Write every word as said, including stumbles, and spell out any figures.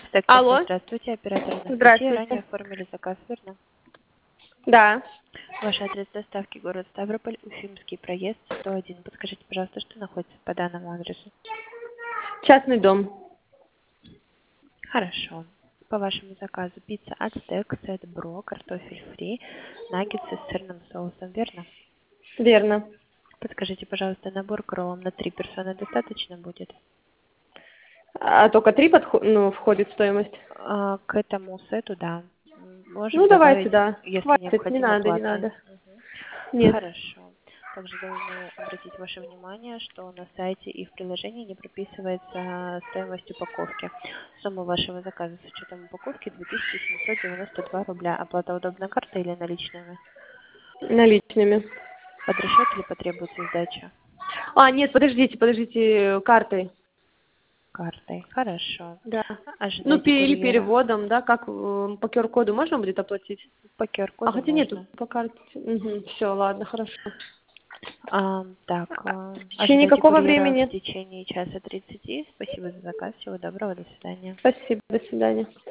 Алло, Стек-кафе, здравствуйте, оператор Анастасия. Ранее здравствуйте. оформили заказ, верно? Да, Ваш адрес доставки город Ставрополь, Уфимский проезд, сто один. Подскажите, пожалуйста, что находится по данному адресу? частный дом. Хорошо. По вашему заказу пицца Ацтек, сет Бро, картофель фри, наггетсы с сырным соусом, верно? Верно. Подскажите, пожалуйста, набор к роллам на три персоны достаточно будет? А только три подхо- ну, входит в стоимость? А, к этому сету, да. М, Можем Ну, давайте, добавить, да. если Хватит, не необходимо, надо, не платные. надо. Мгм. Нет. Хорошо. Также должны обратить ваше внимание, что на сайте и в приложении не прописывается стоимость упаковки. Сумма вашего заказа с учетом упаковки две тысячи семьсот девяносто два рубля. Оплата удобной картой или наличными? Наличными. Под расчет или потребуется сдача? А, нет, подождите, подождите, картой. Картой. Хорошо. Да. Ну, Ожидайте пе- или курьера. переводом, да, как э, по ку ар коду можно будет оплатить? По А Q R-коду хотя нету можно. по карте. Угу. Все, ладно, хорошо. А, так, а, В течение ожидайте какого курьера в времени? течение часа тридцати. Спасибо за заказ. Всего доброго. До свидания. Спасибо, до свидания.